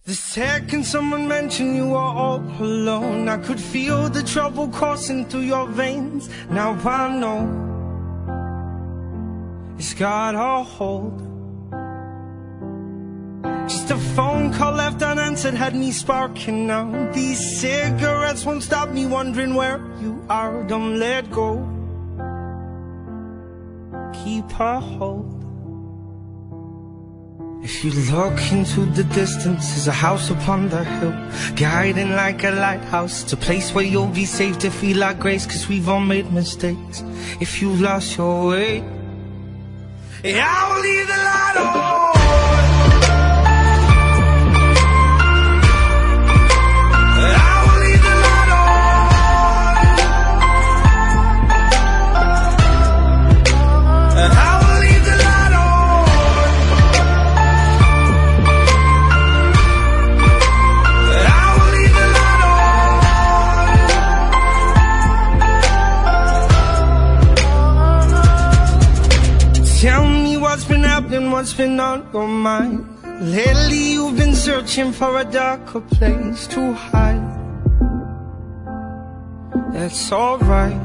The second someone mentioned you were all alone, I could feel the trouble coursing through your veins. Now I know it's got a hold. Just a phone call left unanswered had me sparking now. These cigarettes won't stop me wondering where you are. Don't let go, keep a hold. If you look into the distance, there's a house upon the hill, guiding like a lighthouse. It's a place where you'll be safe to feel our grace, 'cause we've all made mistakes. If you lost your way, I will leave the light on. Tell me what's been happening, what's been on your mind. Lately you've been searching for a darker place to hide. That's alright,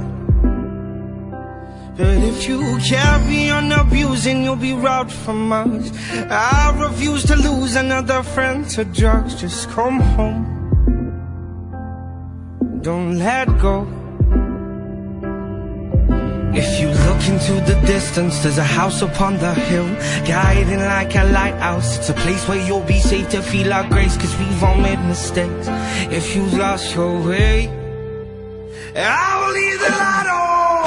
but if you carry on abusing, you'll be robbed from us. I refuse to lose another friend to drugs. Just come home, don't let go. If you look into the distance, there's a house upon the hill, guiding like a lighthouse. It's a place where you'll be safe to feel our grace, 'cause we've all made mistakes. If you lost your way, I will leave the light on.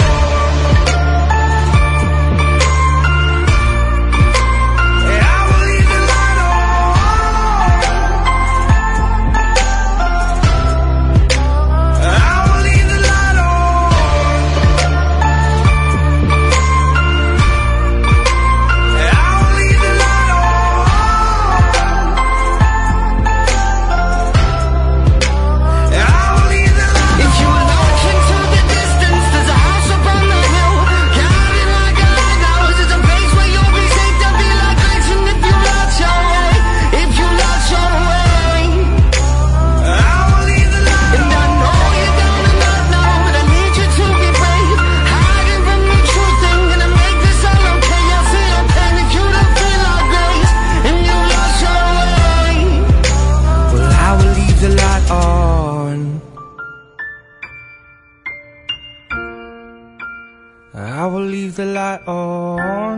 I will leave the light on,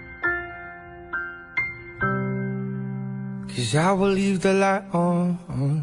'cause I will leave the light on.